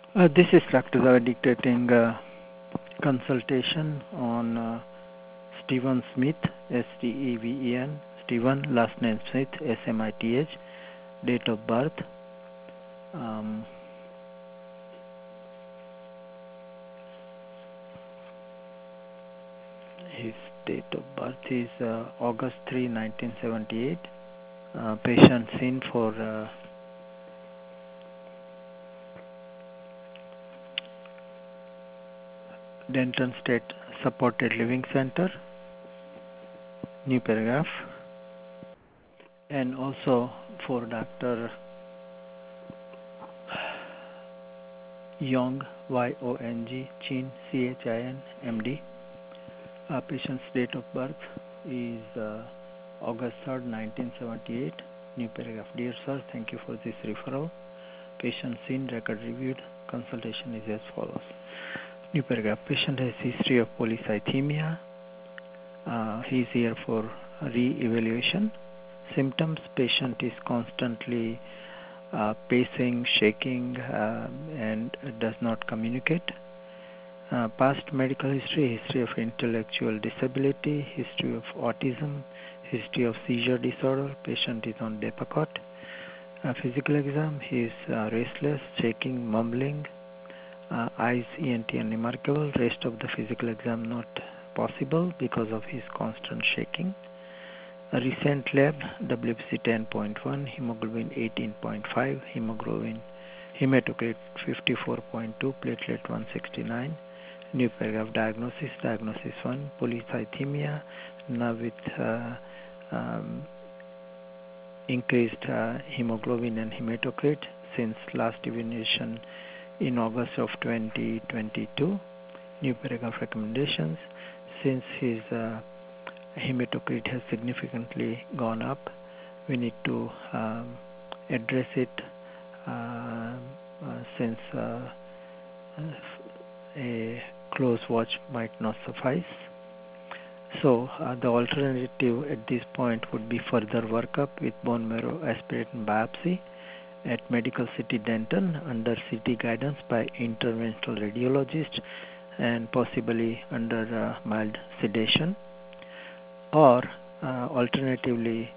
This is Dr. Zavid dictating consultation on Stephen Smith, S-T-E-V-E-N, Stephen, last name Smith, S-M-I-T-H, date of birth. His date of birth is August 3, 1978. Patient seen for Denton State Supported Living Center, new paragraph, and also for Dr. Yong, Y-O-N-G, Chin, C-H-I-N, M.D. Patient's date of birth is August 3rd, 1978. New paragraph. Dear sir, thank you for this referral. Patient seen, record reviewed. Consultation is as follows. New paragraph. Patient has history of polycythemia. He is here for re-evaluation. Symptoms: patient is constantly pacing, shaking, and does not communicate. Past medical history: history of intellectual disability, history of autism, history of seizure disorder. Patient is on Depakote. Physical exam: he is restless, shaking, mumbling. Eyes, ENT unremarkable. Rest of the physical exam not possible because of his constant shaking. A recent lab: WBC 10.1, hemoglobin 18.5, hematocrit 54.2, platelet 169. New paragraph. Diagnosis: Diagnosis 1, polycythemia, now with increased hemoglobin and hematocrit since last evaluation in August of 2022. New paragraph. Recommendations: since his hematocrit has significantly gone up, we need to address it since a close watch might not suffice. So the alternative at this point would be further workup with bone marrow aspirating biopsy at Medical City Denton under CT guidance by interventional radiologist and possibly under mild sedation. Or alternatively,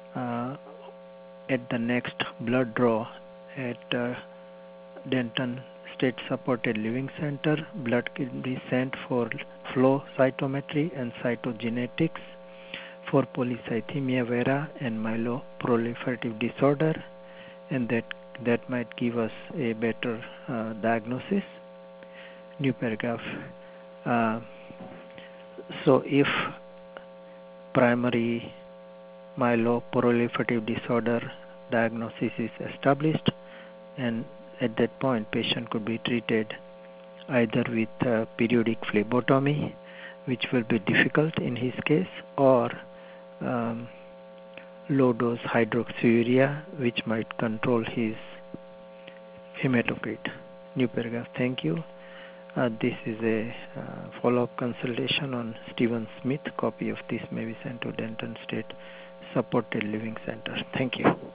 at the next blood draw at Denton State Supported Living Center, blood can be sent for flow cytometry and cytogenetics for polycythemia vera and myeloproliferative disorder, and that might give us a better diagnosis. New paragraph. So if primary myeloproliferative disorder diagnosis is established, and at that point patient could be treated either with periodic phlebotomy, which will be difficult in his case, or low dose hydroxyurea, which might control his hematocrit. New paragraph. Thank you. This is a follow-up consultation on Stephen Smith. Copy of this may be sent to Denton State Supported Living Center. Thank you.